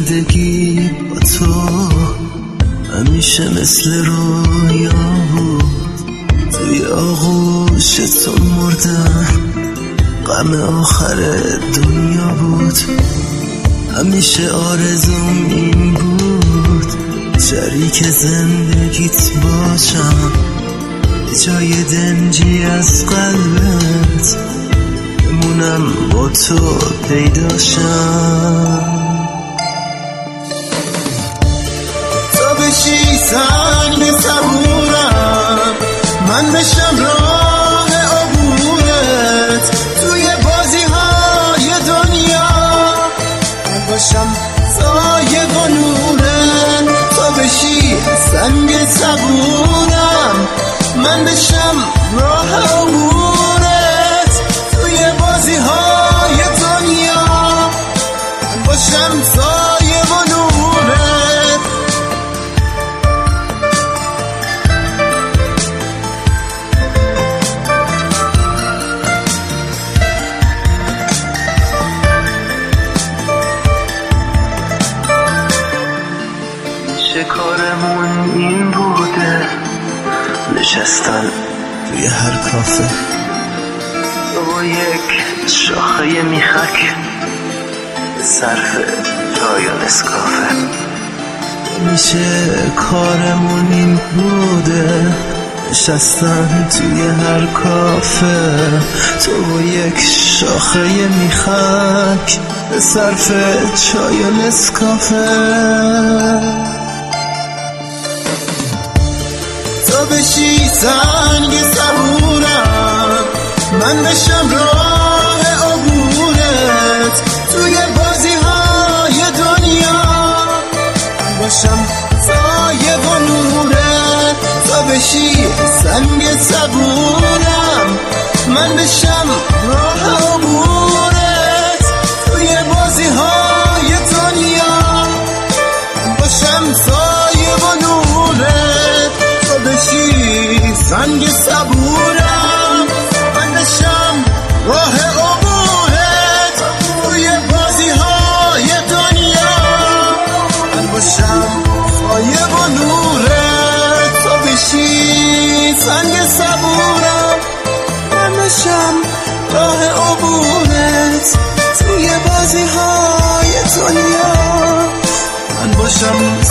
زندگی با تو همیشه مثل رویا بود. توی آغوش تو مردم، غم آخر دنیا بود. همیشه آرزوم این بود شریک زندگیت باشم، جای دنجی از قلبت بمونم، با تو پیداشم. تو بشی سنگ صبورم، من بشم راه عبورت توی بازی های دنیا، من باشم سایه و نورت. تو بشی سنگ صبورم، من بشم راه عبورت توی بازی های دنیا، من باشم سایه و نورت. کارمون این بوده نشستن توی هر کافه با یک شاخه میخک صرف چای و نسکافه. میشه کارمون این بوده نشستن توی هر کافه تو با یک شاخه میخک صرف چای و نسکافه. تو بشی سنگ صبورم، من بشم راه عبورت توی بازی های دنیا، من باشم سایه و نورت. تو بشی سنگ صبورم، من بشم راه عبورت توی بازی های دنیا، من باشم سایه و نورت. بشی سنگ صبورم، من بشم راه عبورت توی بازی های دنیا، من باشم سایه و نورت. تو بشی سنگ صبورم، من بشم راه عبورت توی بازی های دنیا، من باشم